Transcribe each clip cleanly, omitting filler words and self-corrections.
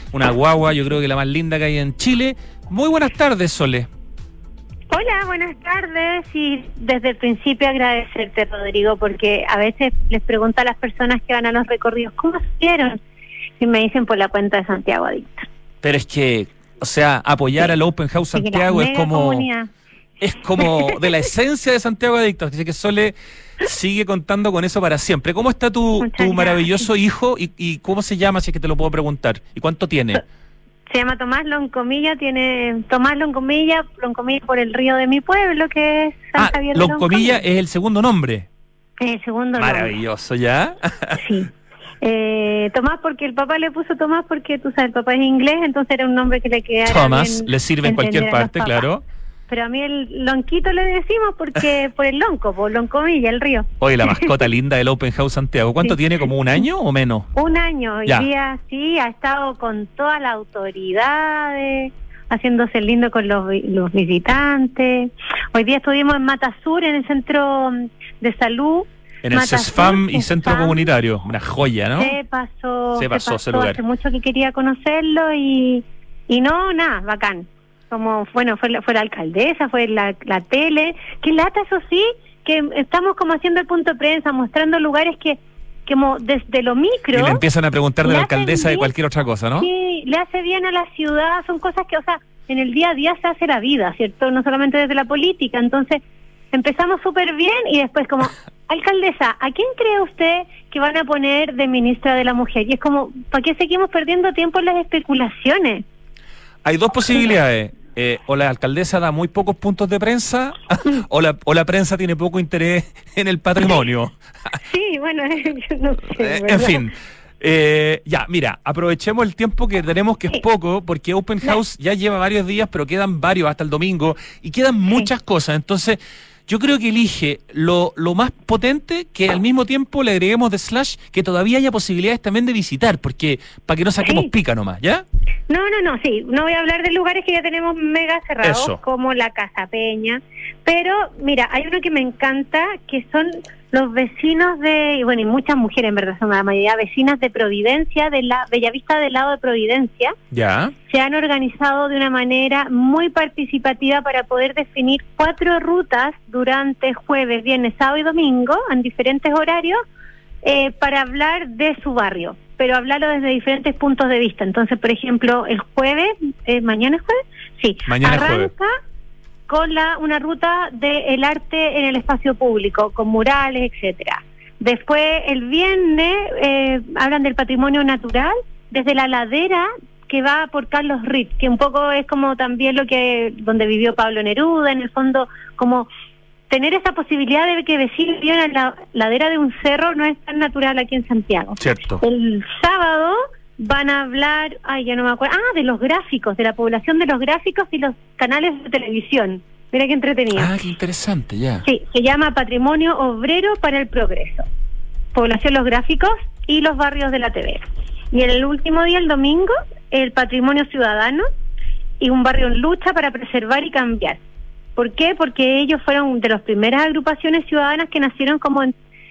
una guagua, yo creo que la más linda que hay en Chile. Muy buenas tardes, Sole. Hola, buenas tardes. Y desde el principio agradecerte, Rodrigo, porque a veces les pregunto a las personas que van a los recorridos, ¿cómo hicieron? Y me dicen por la cuenta de Santiago Adicto. Pero es que, o sea, apoyar al Open House Santiago es como de la esencia de Santiago Adicto. Así que Sole sigue contando con eso para siempre. ¿Cómo está tu maravilloso hijo y cómo se llama, si es que te lo puedo preguntar? ¿Y cuánto tiene? Se llama Tomás Loncomilla, tiene Tomás Loncomilla por el río de mi pueblo, que es San Javier de Loncomilla es el segundo nombre. El segundo maravilloso, ¿ya? Sí. Tomás porque el papá le puso Tomás porque, tú sabes, el papá es inglés, entonces era un nombre que le quedara Tomás, le sirve en cualquier parte, claro. Pero a mí el Lonquito le decimos porque por el Lonco, por Loncomilla, el río. Oye, la mascota linda del Open House Santiago. ¿Cuánto tiene? ¿Como un año o menos? Un año. Hoy día sí, ha estado con todas las autoridades, haciéndose el lindo con los visitantes. Hoy día estuvimos en Matasur, en el centro de salud. En el CESFAM y centro comunitario. Una joya, ¿no? Se pasó ese lugar. Hace mucho que quería conocerlo y no, nada, bacán. Como, bueno, fue la alcaldesa, fue la tele, que lata, eso sí, que estamos como haciendo el punto de prensa, mostrando lugares que como desde lo micro... Y le empiezan a preguntar de la alcaldesa de cualquier otra cosa, ¿no? Sí, le hace bien a la ciudad, son cosas que, o sea, en el día a día se hace la vida, ¿cierto? No solamente desde la política, entonces empezamos súper bien y después como, alcaldesa, ¿a quién cree usted que van a poner de ministra de la mujer? Y es como, ¿para qué seguimos perdiendo tiempo en las especulaciones? Hay dos posibilidades. O la alcaldesa da muy pocos puntos de prensa o la prensa tiene poco interés en el patrimonio. Sí, bueno, yo no sé. En fin, ya, mira, aprovechemos el tiempo que tenemos, que es poco, porque Open House ya lleva varios días, pero quedan varios hasta el domingo y quedan muchas cosas. Entonces, yo creo que elige lo más potente, que al mismo tiempo le agreguemos de slash que todavía haya posibilidades también de visitar, porque para que no saquemos pica nomás, ¿ya? No, sí, no voy a hablar de lugares que ya tenemos mega cerrados, como la Casa Peña, pero mira, hay uno que me encanta, que son los vecinos y muchas mujeres en verdad son la mayoría vecinas de Providencia, de la Bellavista del lado de Providencia. Ya. Se han organizado de una manera muy participativa para poder definir 4 rutas durante jueves, viernes, sábado y domingo, en diferentes horarios, para hablar de su barrio, pero hablarlo desde diferentes puntos de vista. Entonces, por ejemplo, el jueves, ¿mañana es jueves? Sí, mañana arranca con una ruta del arte en el espacio público, con murales, etcétera. Después, el viernes, hablan del patrimonio natural, desde la ladera que va por Carlos Ritz, que un poco es como también donde vivió Pablo Neruda, en el fondo, como tener esa posibilidad de que vecinos vivan en la ladera de un cerro no es tan natural aquí en Santiago. Cierto. El sábado van a hablar, ya no me acuerdo, de los gráficos, de la población de los gráficos y los canales de televisión. Mira qué entretenido. Qué interesante, ya. Sí, se llama Patrimonio Obrero para el Progreso. Población, los gráficos y los barrios de la TV. Y en el último día, el domingo, el Patrimonio Ciudadano y un barrio en lucha para preservar y cambiar. ¿Por qué? Porque ellos fueron de las primeras agrupaciones ciudadanas que nacieron como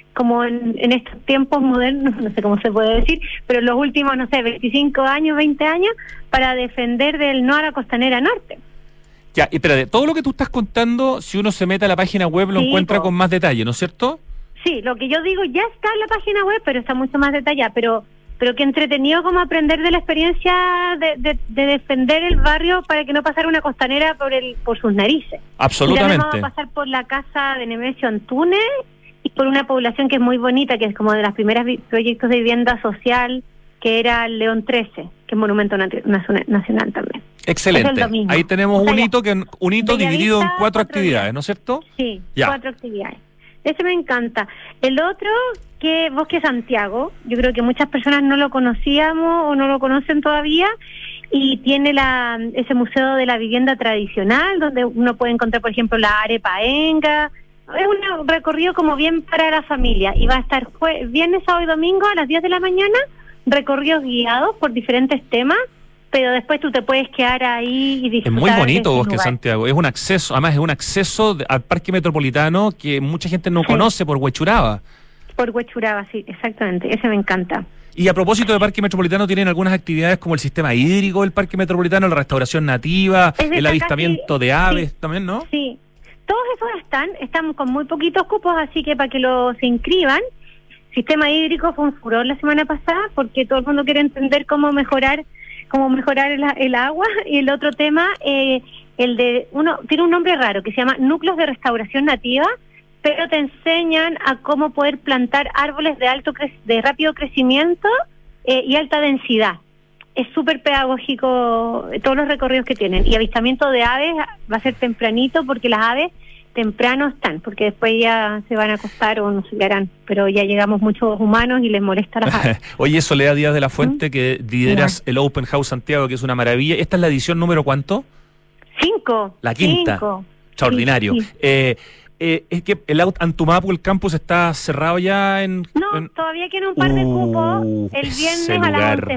en estos tiempos modernos, no sé cómo se puede decir, pero en los últimos, 25 años, 20 años, para defender del no a la costanera norte. Ya, y espérate, todo lo que tú estás contando, si uno se mete a la página web, lo encuentra con más detalle, ¿no es cierto? Sí, lo que yo digo ya está en la página web, pero está mucho más detallada, pero que entretenido como aprender de la experiencia de defender el barrio para que no pasara una costanera por sus narices. Absolutamente. Y también vamos a pasar por la casa de Nemesio Antunes y por una población que es muy bonita, que es como de las primeras proyectos de vivienda social, que era el León 13, que es monumento nacional también. Excelente. Ahí tenemos un hito dividido en 4 actividades, ¿no es cierto? Sí, 4 actividades. Ese me encanta. El otro, que Bosque Santiago, yo creo que muchas personas no lo conocíamos o no lo conocen todavía, y tiene ese museo de la vivienda tradicional, donde uno puede encontrar, por ejemplo, la arepaenga. Es un recorrido como bien para la familia, y va a estar viernes, sábado y domingo a las 10 de la mañana, recorridos guiados por diferentes temas, pero después tú te puedes quedar ahí y disfrutar. Es muy bonito Bosque Santiago, es un acceso, además es un acceso al Parque Metropolitano que mucha gente no conoce por Huechuraba. Por Huechuraba, sí, exactamente, ese me encanta. Y a propósito de Parque Metropolitano, ¿tienen algunas actividades como el sistema hídrico del Parque Metropolitano, la restauración nativa, el avistamiento de aves también, no? Sí, todos esos están con muy poquitos cupos, así que para que se inscriban. Sistema hídrico fue un furor la semana pasada porque todo el mundo quiere entender cómo mejorar el agua. Y el otro tema, tiene un nombre raro que se llama Núcleos de Restauración Nativa, pero te enseñan a cómo poder plantar árboles de rápido crecimiento y alta densidad. Es súper pedagógico todos los recorridos que tienen. Y avistamiento de aves va a ser tempranito porque las aves temprano están, porque después ya se van a acostar o no se quedarán, pero ya llegamos muchos humanos y les molesta las aves. Oye, Soledad Díaz de la Fuente, que lideras el Open House Santiago, que es una maravilla. ¿Esta es la edición número cuánto? 5. La quinta. 5. Extraordinario. Sí, sí. Es que el Antumapu, el campus, está cerrado ya todavía quedan un par de cupos. El viernes a las 11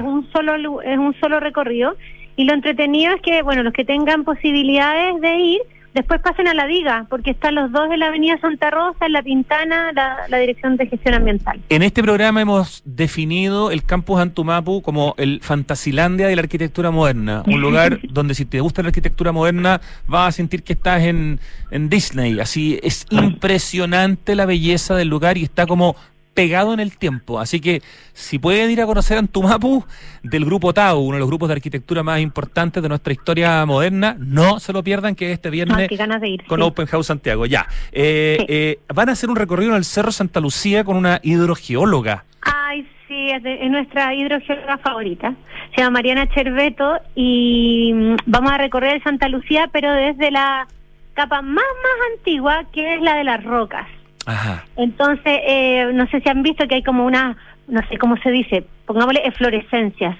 es un solo recorrido. Y lo entretenido es que, bueno, los que tengan posibilidades de ir, después pasen a la Diga, porque están los dos en la avenida Santa Rosa, en La Pintana, la Dirección de Gestión Ambiental. En este programa hemos definido el campus Antumapu como el Fantasilandia de la arquitectura moderna, un lugar donde si te gusta la arquitectura moderna vas a sentir que estás en Disney. Así es impresionante la belleza del lugar y está como pegado en el tiempo, así que si pueden ir a conocer Antumapu del grupo Tau, uno de los grupos de arquitectura más importantes de nuestra historia moderna, no se lo pierdan, que este viernes qué ganas de ir, con sí. Open House Santiago, ya. Van a hacer un recorrido en el Cerro Santa Lucía con una hidrogeóloga. Ay, sí, es nuestra hidrogeóloga favorita, se llama Mariana Cherveto y vamos a recorrer el Santa Lucía, pero desde la capa más antigua, que es la de las rocas. Ajá. Entonces, no sé si han visto que hay como no sé cómo se dice, pongámosle eflorescencias,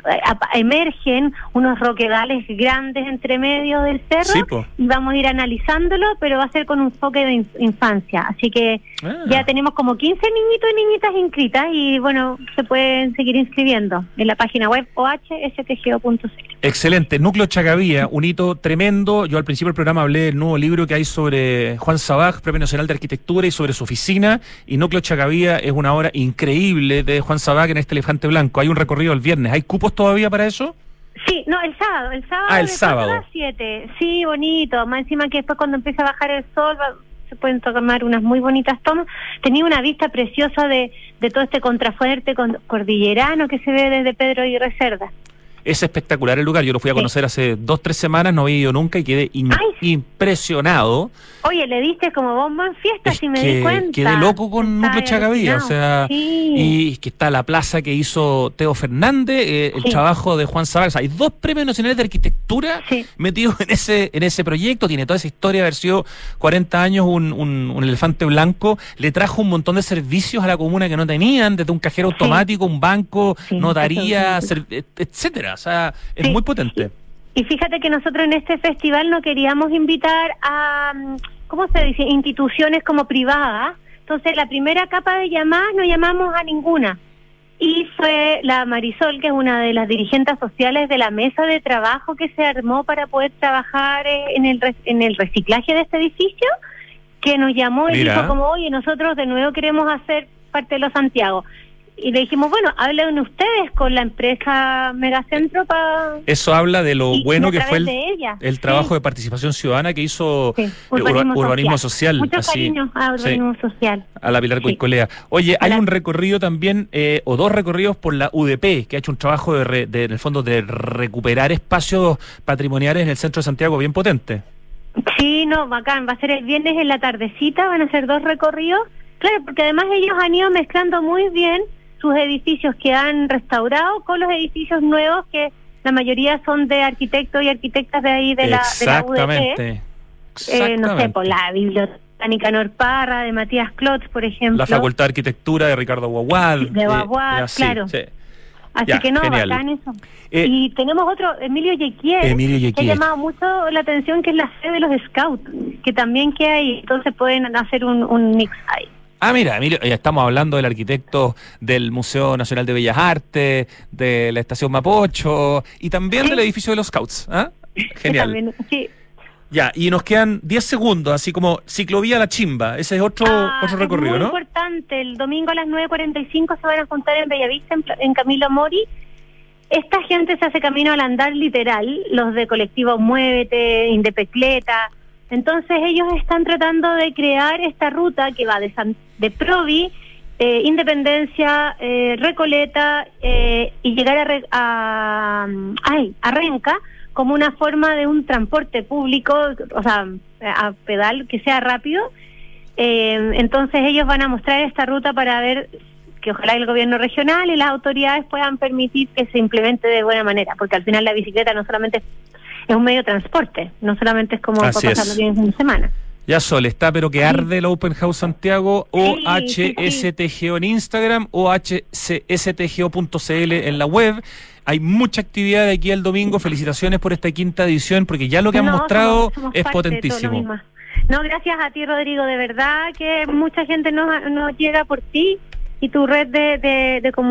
emergen unos roquedales grandes entre medio del cerro, sí, y vamos a ir analizándolo, pero va a ser con un enfoque de infancia, así que ya tenemos como 15 niñitos y niñitas inscritas y bueno, se pueden seguir inscribiendo en la página web ohstgo.cl. Excelente. Núcleo Chacavía, un hito tremendo. Yo al principio del programa hablé del nuevo libro que hay sobre Juan Sabaj, Premio Nacional de Arquitectura, y sobre su oficina, y Núcleo Chacavía es una obra increíble de Juan Sabaj en este elefante blanco. Hay un recorrido el viernes. ¿Hay cupos todavía para eso? Sí, no, el sábado el de sábado. 4 a las 7. Sí, bonito. Más encima que después cuando empieza a bajar el sol se pueden tomar unas muy bonitas tomas. Tenía una vista preciosa de todo este contrafuerte cordillerano que se ve desde Pedro Aguirre Cerda. Es espectacular el lugar. Yo lo fui a conocer hace 2-3 semanas, no había ido nunca y quedé impresionado. Oye, le diste como bomba en fiesta, si me di cuenta. Quedé loco con Núcleo Chacavía, o sea, y que está la plaza que hizo Teo Fernández, el trabajo de Juan Sabaj. O sea, hay 2 premios nacionales de arquitectura metidos en ese proyecto. Tiene toda esa historia de haber sido 40 años un elefante blanco. Le trajo un montón de servicios a la comuna que no tenían, desde un cajero automático, un banco, notaría, etcétera. O sea, es muy potente. Y fíjate que nosotros en este festival no queríamos invitar a, ¿cómo se dice?, instituciones como privadas. Entonces, la primera capa de llamadas no llamamos a ninguna. Y fue la Marisol, que es una de las dirigentes sociales de la mesa de trabajo que se armó para poder trabajar en el reciclaje de este edificio, que nos llamó y dijo como, oye, nosotros de nuevo queremos hacer parte de los Santiago. Y le dijimos, bueno, hablen ustedes con la empresa Megacentro para... Eso habla de lo bueno que fue el trabajo de participación ciudadana que hizo Urbanismo Social. Muchos cariños a Urbanismo Social. A la Pilar Coicolea. Oye, hay un recorrido también, o 2 recorridos por la UDP, que ha hecho un trabajo en el fondo de recuperar espacios patrimoniales en el centro de Santiago bien potente. Sí, no, bacán. Va a ser el viernes en la tardecita, van a ser 2 recorridos. Claro, porque además ellos han ido mezclando muy bien sus edificios que han restaurado con los edificios nuevos, que la mayoría son de arquitectos y arquitectas de ahí de la UDP. No sé, por la Biblioteca Nicanor Parra, de Matías Clots, por ejemplo. La Facultad de Arquitectura de Ricardo Guaguad. De Guaguad, claro. Sí. Así que no, genial. Bacán eso. Y tenemos otro, Emilio Yequier, que ha llamado mucho la atención, que es la sede de los Scouts, que también queda ahí, entonces pueden hacer un mix ahí. Ah, mira, Emilio, ya estamos hablando del arquitecto del Museo Nacional de Bellas Artes, de la Estación Mapocho y también del edificio de los Scouts. ¿Ah? Genial. También, sí. Ya, y nos quedan 10 segundos, así como Ciclovía La Chimba, ese es otro recorrido, es muy ¿no? importante, el domingo a las 9:45 se van a juntar en Bellavista, en Camilo Mori. Esta gente se hace camino al andar literal, los de colectivo Muévete, Indepecleta. Entonces ellos están tratando de crear esta ruta que va de Provi, Independencia, Recoleta y llegar a Renca, como una forma de un transporte público, o sea, a pedal que sea rápido. Entonces ellos van a mostrar esta ruta para ver que ojalá el gobierno regional y las autoridades puedan permitir que se implemente de buena manera, porque al final la bicicleta no solamente es un medio de transporte, no solamente es como para pasarlo bien en fin de semana. Ya Sol, está pero que arde el Open House Santiago, OHSTGO en Instagram, OHSTGO.cl en la web. Hay mucha actividad de aquí al domingo. Felicitaciones por esta 5ª edición, porque ya lo que han mostrado somos es potentísimo. No, gracias a ti, Rodrigo, de verdad que mucha gente nos llega por ti y tu red de comunicación.